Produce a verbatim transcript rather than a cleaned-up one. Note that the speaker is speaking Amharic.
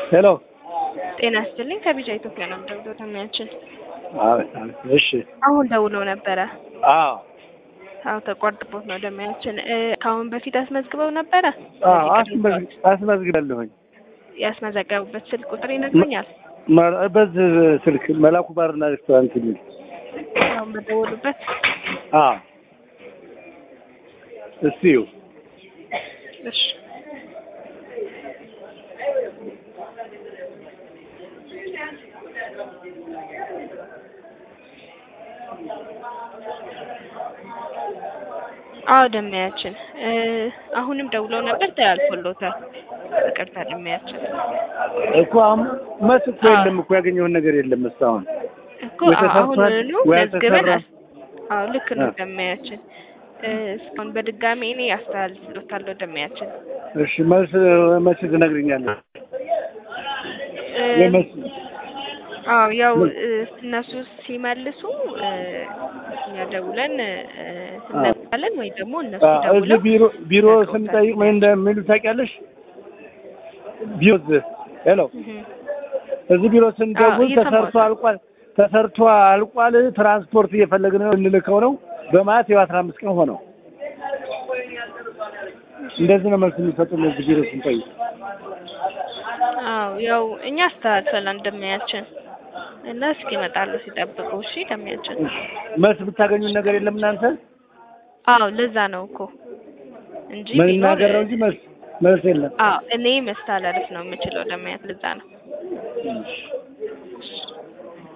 ሄሎ ጤና ይስጥልኝ ከቢጃ ኢትዮጵያ ነው ደውሎ ተሚያችን አዎ እሺ አሁን ደውሎ ነበረ አዎ አዎ ተቋርጦት ነው ደሚያችን ካሁን በፊት አስመዝግበው ነበረ አዎ አስመዝግባለሁኝ ያስመዘገቡበት ስልክ ቁጥር ይነግሩኛል በዚህ ስልክ መላኩ ባርና ሬስቶራንት ነው አሁን በደወሉበት አዎ እሺው እሺ አዎ ደሚያችን አሁንም ደውለው ነበር ተያልፎሎታል ይቅርታ ደሚያችን እኮ መስኮ የለም እኮ ያገኘውን ነገር የለም እስካሁን እኮ አሁን ነው መዝገበን አዎ ልክ ነው ደሚያችን እስካሁን በድጋሚ እኔ ያስተላልፍሎታለሁ ደሚያችን እሺ መልስ መቼ ትነግሪኛለሽ ለመስ አዎ ያው እነሱ ሲመልሱ ያደውለን እናለን ወይ ደግሞ እነሱ ደውለው ቢሮ ቢሮ ስንጠይቅ ምን እንደሚሉ ታውቂያለሽ ቢሮ ሄሎ እዚህ ቢሮ ስንደውል ተሰርቶ አልቋል ተሰርቶ አልቋል ትራንስፖርት እየፈለግን ነው እንልከው ነው በማለት ያው አስራ አምስት ቀን ሆነው እንደዚህ ነው መልስ የሚሰጡን እዚህ ቢሮ ስንጠይቅ አዎ ያው እኛ አስተላልፈናል እንደሚያችን እና እስኪ ይመጣሉ ሲጠብቁ እሺ ደሚያችን መልስ ብታገኙ ነገር የለም እናንተ አዎ ለዛ ነው እኮ እንጂ ምን ነገር ነው እንጂ መልስ መልስ የለም አዎ እኔ መስታላለፍ ነው የምችለው ደሚያት ለዛ ነው